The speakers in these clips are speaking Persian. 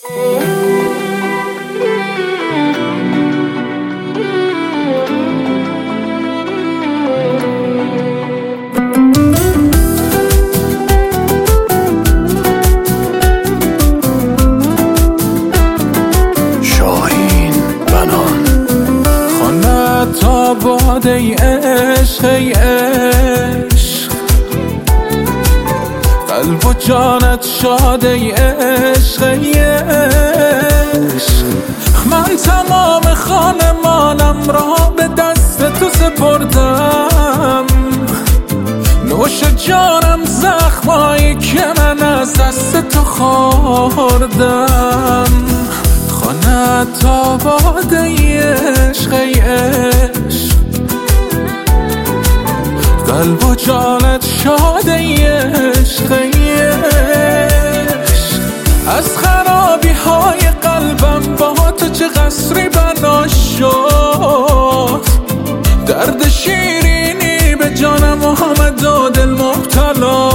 باد ای عشق ای عشق، قلب و جانت شاد ای عشق ای عشق. من تمام خانمانم را به دست تو سپردم، نوش جانم زخمایی که من از دست تو خوردم. خانت آباد ای عشق ای عشق، قلب و جانت شاد ای عشق ای عشق. از خرابی های قلبم با تو چه قصری بنا شد، درد شیرینی به جانم آمد و دل مبتلا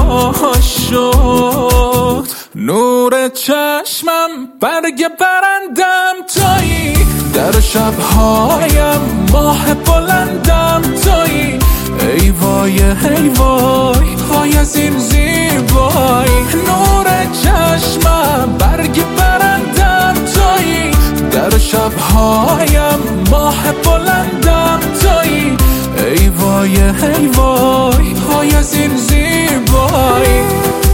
شد. نور چشمم برگ برندم تویی، در شبهایم ماه بلندم تویی. ای وای ای وای وای از این زیبایی، نور چشمم برگ برندم تویی، در شبهایم ماه بلندم تویی. ای وای ای وای وای از این زیبایی.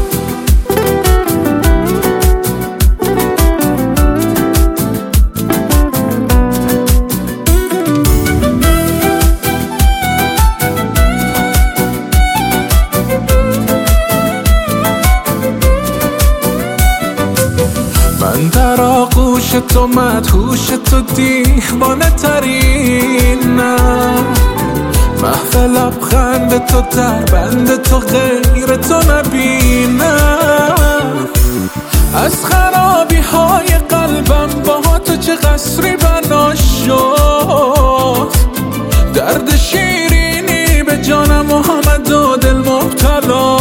من در آغوش تو مدهوش تو دیوانه ترینم، محو لبخند تو در بند تو غیر تو نبینم. از خرابی های قلبم با تو چه قصری بنا شد، درد شیرینی به جانم آمد و دل مبتلا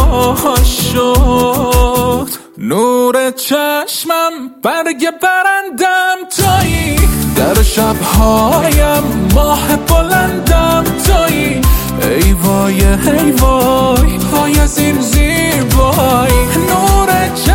شد. نور چشمم برگ برندم تویی، در شبهایم ماه بلندم تویی. ای وای ای وای وای از این زیبایی، نور